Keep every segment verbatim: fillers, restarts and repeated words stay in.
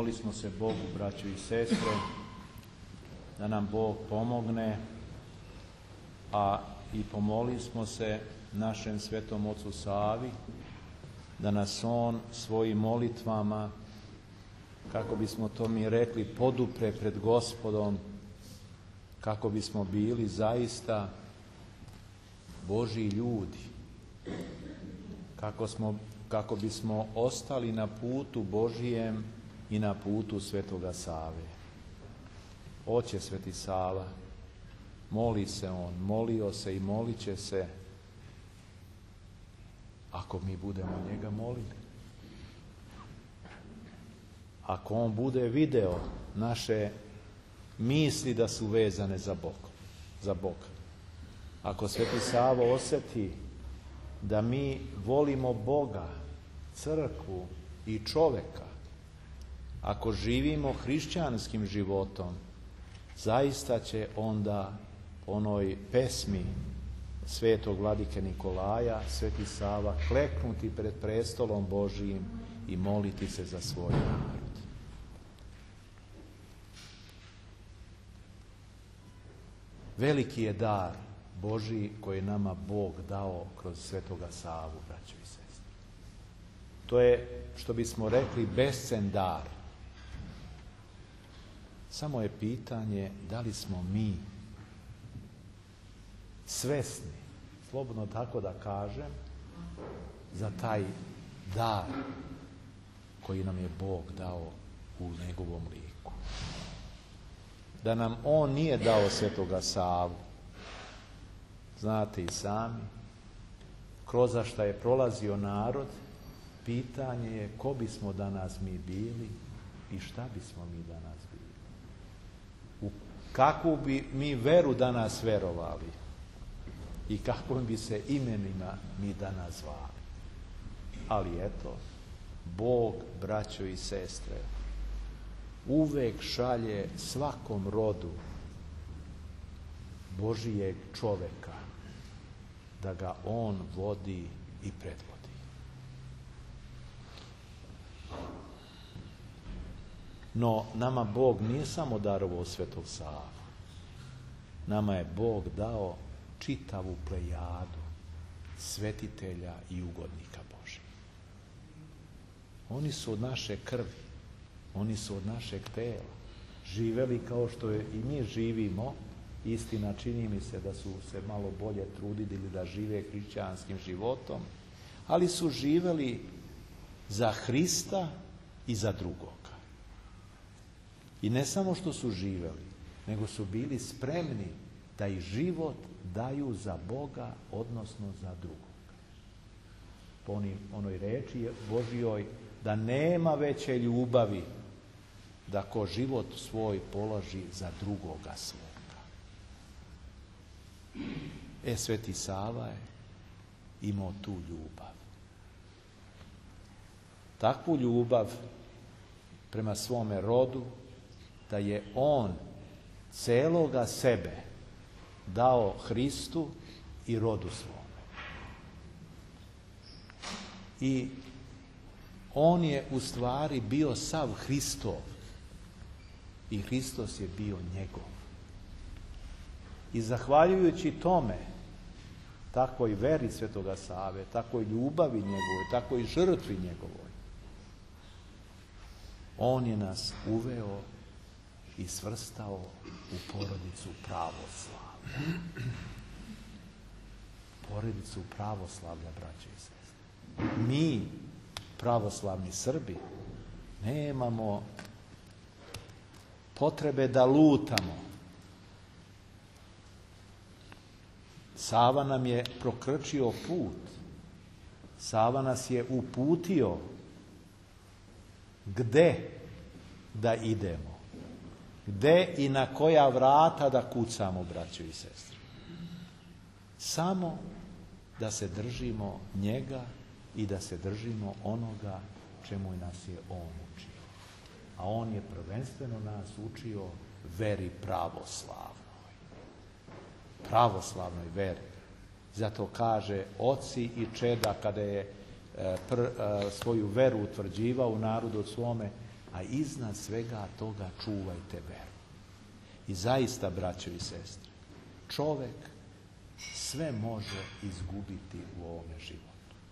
Pomolili smo se Bogu, braćo i sestre, da nam Bog pomogne, a i pomolili smo se našem svetom ocu Savi, da nas on svojim molitvama, kako bismo to mi rekli, podupre pred Gospodom, kako bismo bili zaista Božji ljudi, kako, smo, kako bismo ostali na putu Božijem i na putu svetoga Save. Oče sveti Sava, moli se on, molio se i molit će se, ako mi budemo njega molili. Ako on bude video naše misli da su vezane za Bog, za Boga. Ako sveti Savo osjeti da mi volimo Boga, crkvu i čoveka, ako živimo hrišćanskim životom, zaista će onda onoj pesmi svetog vladike Nikolaja, sveti Sava, kleknuti pred prestolom Božijim i moliti se za svoj narod. Veliki je dar Božji koji je nama Bog dao kroz svetoga Savu, braćo i sestre. To je, što bismo rekli, bescen dar. Samo je pitanje da li smo mi svesni, slobodno tako da kažem, za taj dar koji nam je Bog dao u njegovom liku. Da nam on nije dao svetoga Savu, znate i sami, kroz šta je prolazio narod, pitanje je ko bismo danas mi bili i šta bismo mi danas bili. U kakvu bi mi veru danas verovali i kakvim bi se imenima mi danas zvali. Ali eto, Bog, braćo i sestre, uvek šalje svakom rodu Božijeg čoveka da ga on vodi i predvodi. No, nama Bog nije samo darovao svetog Savu. Nama je Bog dao čitavu plejadu svetitelja i ugodnika Božih. Oni su od naše krvi, oni su od našeg tela, živeli kao što je i mi živimo. Istina, čini mi se da su se malo bolje trudili da žive hrišćanskim životom, ali su živeli za Hrista i za drugoga. I ne samo što su živeli, nego su bili spremni da i život daju za Boga, odnosno za drugoga. Po onim, onoj reči Božjoj, da nema veće ljubavi da ko život svoj položi za drugoga svoga. E, sveti Sava je imao tu ljubav. Takvu ljubav prema svome rodu, da je on celoga sebe dao Hristu i rodu svome. I on je u stvari bio sav Hristov i Hristos je bio njegov. I zahvaljujući tome, takvoj veri svetoga Save, takvoj ljubavi njegovoj, takvoj žrtvi njegovoj, on je nas uveo i svrstao u porodicu pravoslavlja. Porodicu pravoslavlja, braće i sestre. Mi, pravoslavni Srbi, nemamo potrebe da lutamo. Sava nam je prokrčio put. Sava nas je uputio gde da idemo. Gde i na koja vrata da kucamo, braćo i sestre. Samo da se držimo njega i da se držimo onoga čemu nas je on učio. A on je prvenstveno nas učio veri pravoslavnoj. Pravoslavnoj veri. Zato kaže oci i čeda kada je pr, svoju veru utvrđivao u narodu svome, a iznad svega toga čuvajte veru. I zaista, braćo i sestre, čovjek sve može izgubiti u ovome životu.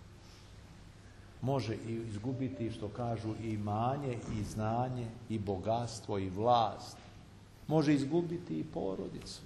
Može izgubiti, što kažu, i imanje, i znanje, i bogatstvo, i vlast. Može izgubiti i porodicu.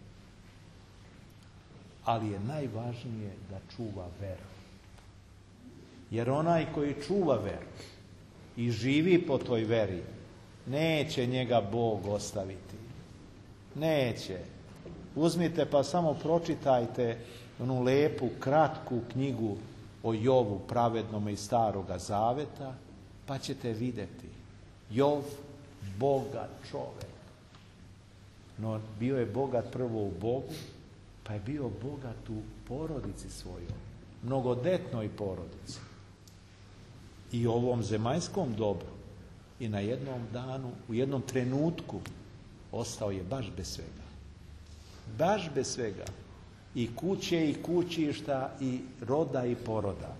Ali je najvažnije da čuva veru. Jer onaj koji čuva veru i živi po toj veri, neće njega Bog ostaviti. Neće. Uzmite pa samo pročitajte onu lepu, kratku knjigu o Jovu, pravednome iz Staroga Zaveta, pa ćete vidjeti. Jov, bogat čovjek. No, bio je bogat prvo u Bogu, pa je bio bogat u porodici svojoj, mnogodetnoj porodici. I ovom zemaljskom dobru. I na jednom danu, u jednom trenutku, ostao je baš bez svega. Baš bez svega. I kuće, i kućišta, i roda, i poroda.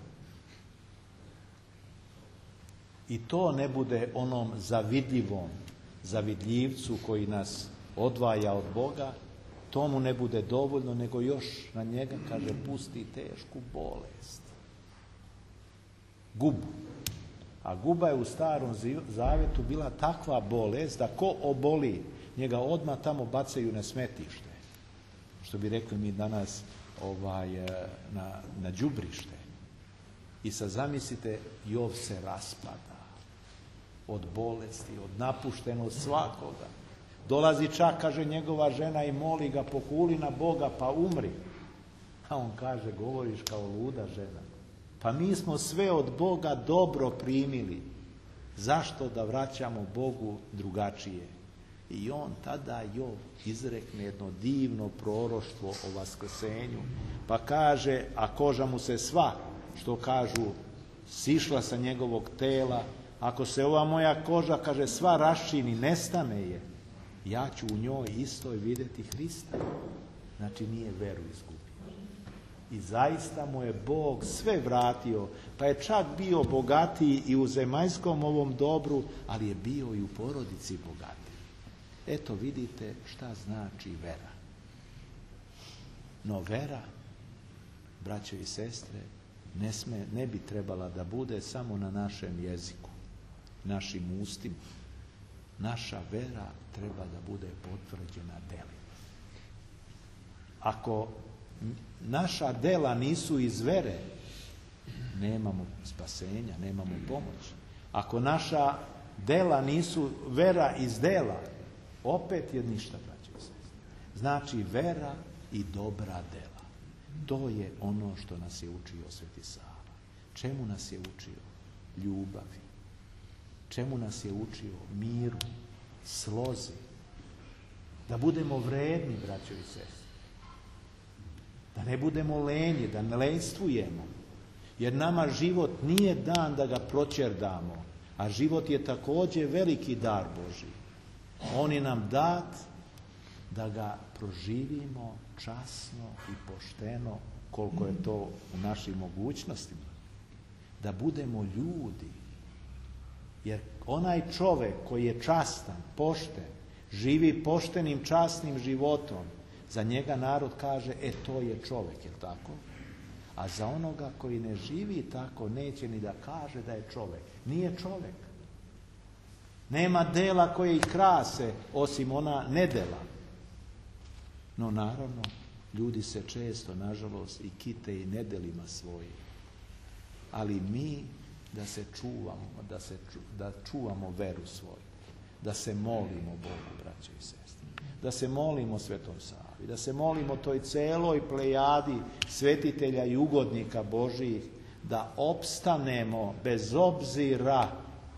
I to ne bude onom zavidljivom zavidljivcu koji nas odvaja od Boga, to mu ne bude dovoljno, nego još na njega, kaže, pusti tešku bolest. Gubu. A guba je u Starom Zavetu bila takva bolest da ko oboli, njega odmah tamo bacaju na smetište. Što bi rekli mi danas ovaj, na, na đubrište. I sad zamislite, Jov se raspada od bolesti, od napuštenosti svakoga. Dolazi čak, kaže, njegova žena i moli ga, pokuli na Boga pa umri. A on kaže, govoriš kao luda žena. Pa mi smo sve od Boga dobro primili. Zašto da vraćamo Bogu drugačije? I on tada, Jov, izrekne jedno divno proroštvo o vaskrsenju. Pa kaže, a koža mu se sva, što kažu, sišla sa njegovog tela. Ako se ova moja koža, kaže, sva raščini, nestane je, ja ću u njoj istoj vidjeti Hrista. Znači nije veru izgubio. I zaista mu je Bog sve vratio, pa je čak bio bogatiji i u zemaljskom ovom dobru, ali je bio i u porodici bogatiji. Eto vidite šta znači vera. No vera, braćo i sestre, ne, sme, ne bi trebala da bude samo na našem jeziku, našim ustima. Naša vera treba da bude potvrđena delima. Ako naša dela nisu iz vere, nemamo spasenja, nemamo pomoć. Ako naša dela nisu vera iz dela, opet je ništa, braćo i sestre. Znači vera i dobra dela. To je ono što nas je učio Sveti Sava. Čemu nas je učio? Ljubavi. Čemu nas je učio? Miru, slozi. Da budemo vredni, braćo i sestre. Da ne budemo lenji, da ne lenjstvujemo. Jer nama život nije dan da ga proćerdamo, a život je također veliki dar Božji. On je nam dat da ga proživimo časno i pošteno, koliko je to u našim mogućnostima. Da budemo ljudi. Jer onaj čovjek koji je častan, pošten, živi poštenim, časnim životom, za njega narod kaže, e to je čovjek, je li tako? A za onoga koji ne živi tako, neće ni da kaže da je čovjek. Nije čovjek. Nema dela koje ih krase, osim ona nedela. No naravno, ljudi se često, nažalost, i kite i nedelima svojim. Ali mi da se čuvamo, da, se, da čuvamo veru svoju, da se molimo Bogu, braćo i sestre, da se molimo Svetom Savi, da se molimo toj celoj plejadi svetitelja i ugodnika Božijih, da opstanemo bez obzira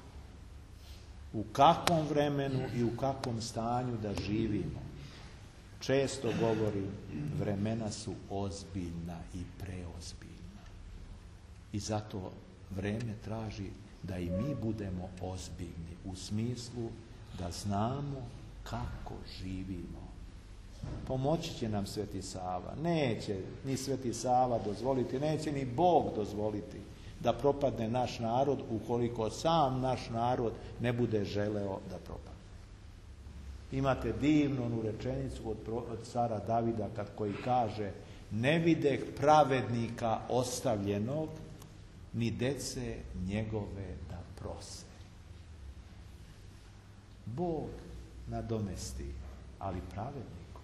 u kakvom vremenu i u kakvom stanju da živimo. Često govorim, vremena su ozbiljna i preozbiljna. I zato vreme traži da i mi budemo ozbiljni u smislu da znamo kako živimo. Pomoći će nam Sveti Sava. Neće ni Sveti Sava dozvoliti, neće ni Bog dozvoliti da propadne naš narod ukoliko sam naš narod ne bude želeo da propadne. Imate divnu onu rečenicu od, od cara Davida kad koji kaže: ne videh pravednika ostavljenog, ni dece njegove da prose. Bog nadomesti, ali pravedniku.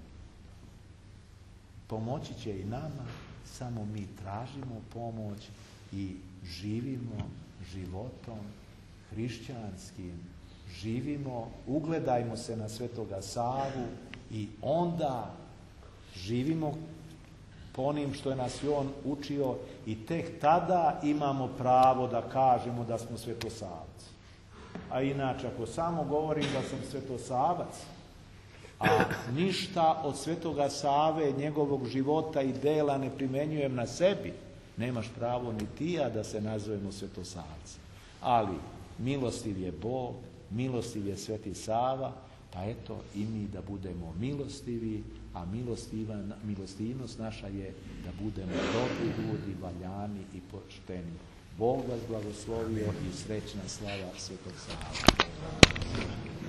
Pomoći će i nama, samo mi tražimo pomoć i živimo životom hrišćanskim. Živimo, ugledajmo se na Svetoga Savu i onda živimo po onim što je nas i on učio i tek tada imamo pravo da kažemo da smo svetosavci. A inače, ako samo govorim da sam svetosavac, a ništa od Svetoga Save, njegovog života i dela ne primenjujem na sebi, nemaš pravo ni ti ja da se nazovemo svetosavci. Ali milostiv je Bog, milostiv je Sveti Sava, pa eto i mi da budemo milostivi, a milostivnost naša je da budemo dobri ljudi, valjani i pošteni. Bog vas blagoslovio i srećna slava Svetog Save.